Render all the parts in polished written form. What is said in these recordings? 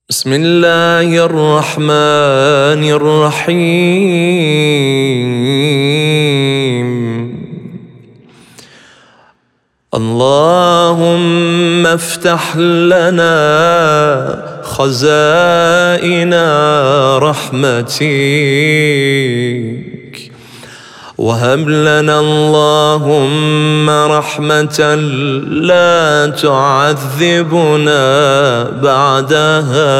بسم الله الرحمن الرحيم. اللهم افتح لنا خزائن رحمتك، وهب لنا اللهم رحمة لا تعذبنا بعدها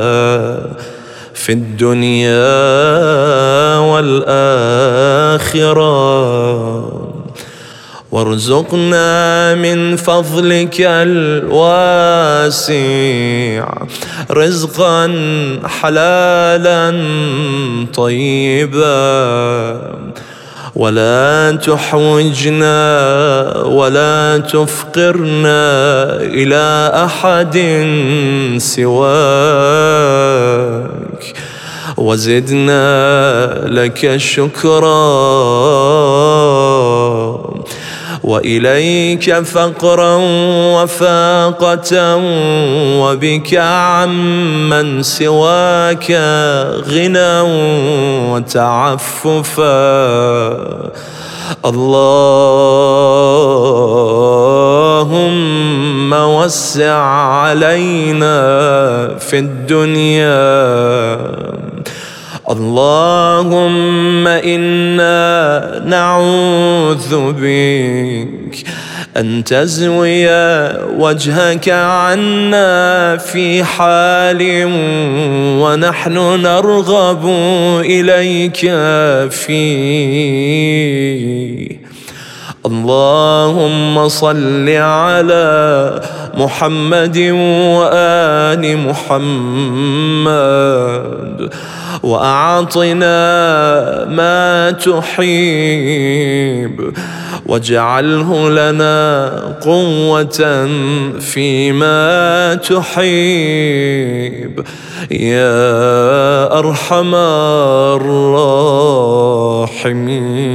في الدنيا والآخرة، وارزقنا من فضلك الواسع رزقا حلالا طيبا، ولا تحوجنا ولا تفقرنا إلى أحد سواك، وزدنا لك شكرا، وإليك فقرا وفاقة، وبك عمن سواك غنى وتعففا. اللهم وسع علينا في الدنيا. اللهم إنا نعوذ بك أن تزوي وجهك عنا في حال ونحن نرغب إليك فيه. اللهم صل على محمد وآل محمد، وأعطنا ما تحب، واجعله لنا قوة فيما تحب يا أرحم الراحمين.